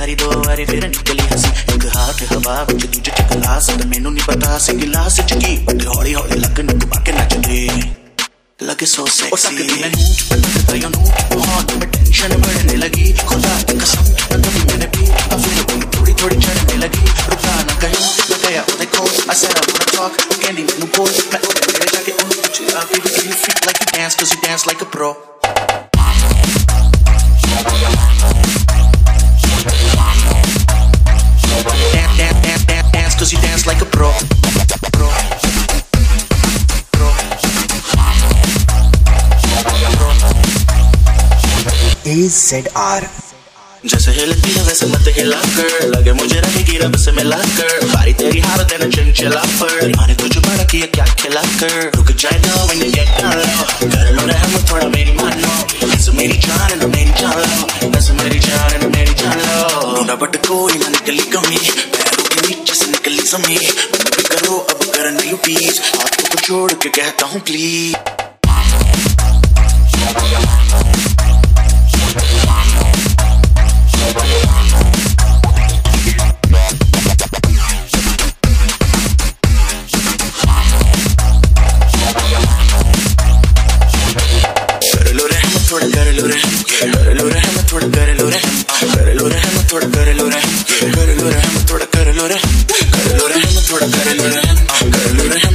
वारी दो वारी फिर निकली हसी एक हाथ हवा विच दूजे च गिलास ते मैनू नहीं पता सी गिलास च की बट हौली हौली लगन को बाके नचदे लगे सो सेक्सी मैं नूट पता यो नूट बहुत में टेंशन बढ़ने लगी खुदा की कसम कभी मैंने भी फिर थोड़ी थोड़ी चढ़ने लगी रुका ना कहीं मैं गया देखो I said I wanna talk candy मैनू बोल मैं तेरे जाके उन्हें पूछा baby can you freak like you dance cause you dance like a pro dance cause you dance like a pro AZR जैसे हिलती है वैसे मत हिला कर लगे मुझे रहेगी रब से मिला कर बारी तेरी हालत है ना चंचला पर माने कुछ बड़ा किया क्या खिला कर रुक जाए ना when you get down low कर लो रहम थोड़ा मेरी मानो ऐसे मेरी जान है ना मेरी जान लो ऐसे मेरी जान है ना मेरी जान लो ढूंढा बट कोई ना निकली कमी पैरों के नीचे से निकली जमीन अब करो अब करना यू प्लीज हाथों को छोड़ के कहता हूँ प्लीज थोड़ा कर लो रे हम थोड़ा कर लो रे हम थोड़ा कर लो रे थोड़ा कर लो रे हम थोड़ा कर लो रे